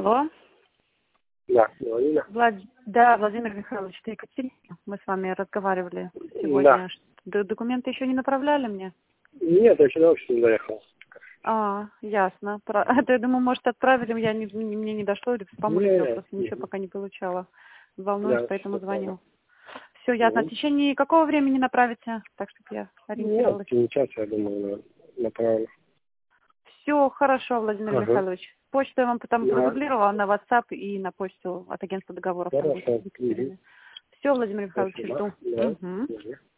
Алло. Да, Владимир. Да, Владимир Михайлович, это Екатерина. Мы с вами разговаривали сегодня. Да. Документы еще не направляли мне? Нет, я сюда вообще не доехал. Ясно. Это, я думаю, может, отправили, мне не дошло, или в спам, я просто ничего пока не получала. Волнуюсь, Да, поэтому звоню. правильно. Все, ясно. В течение какого времени направите? Так, чтобы я ориентировалась. Нет, час, я думаю, направлю. Все хорошо, Владимир Михайлович. Почту я вам потом продублировала на WhatsApp и на почту от агентства договоров. Хорошо. Все, Владимир Михайлович, жду. Да.